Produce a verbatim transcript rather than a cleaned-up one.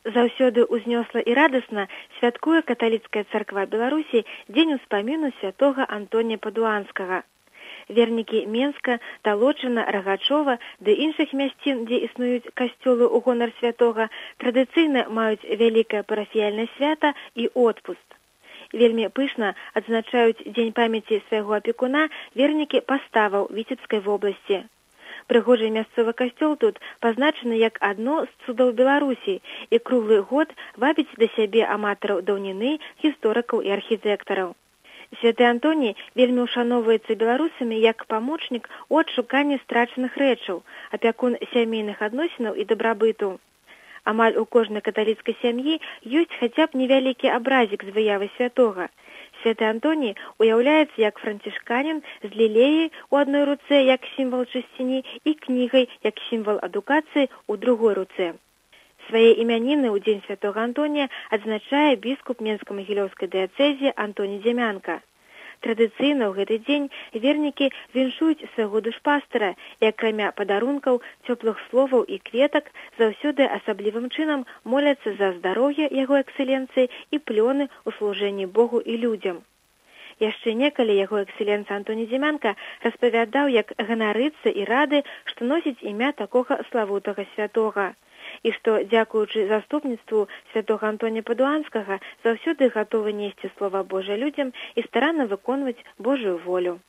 Заўсёды ўзнёсла і радасна святкуе каталіцкая царква Беларусі дзень успаміну святога Антонія Падуанскага. Вернікі Менска, Талочына, Рагачова ды іншых мясцін, дзе існуюць касцёлы ў гонар святога, традыцыйна маюць вялікае парафіяльнае свята і отпуск. Вельмі пышна адзначаюць дзень памяці свайго апекуна вернікі Паставаў Віцебскай вобласці. Прыгожы мясцовы касцёл тут пазначаны як адно з цудоў Беларусі і круглы год вабіць да сябе аматараў даўніны, гісторыкаў і архітэктараў. Святы Антоній вельмі ушаноўваецца беларусамі як памочнік у адшуканні страчаных рэчаў, апякун сямейных адносінаў і дабрабыту. Амаль у кожнай каталіцкай сям'і ёсць хаця б невялікі абразік з выявы святога. Святы Антоній уяўляецца як францішканін з лілеяй у адной руцэ як сімвал чысціні і кнігай як сімвал адукацыі ў другой руцэ. Свае імяніны ў дзень святога Антонія адзначае біскуп Менска-Магілёўскай дыяцэзіі Антоній Дзямянка. Традыцыйна ў гэты дзень вернікі віншуюць свайго душпастара і акрамя падарункаў, цёплых словаў і кветак заўсёды асаблівым чынам моляцца за здароўе яго эксэленцыі і плёны ў служэнні Богу і людзям. Яшчэ некалі яго эксэленцыя Антоній Дзямянка распавядаў, як ганарыцца і рады, што носіць імя такога славутага святога. І што, дзякуючы заступніцтву святога Антонія Падуанскага, заўсёды гатовы несці слова Божае людзям і старанна выконваць Божую волю.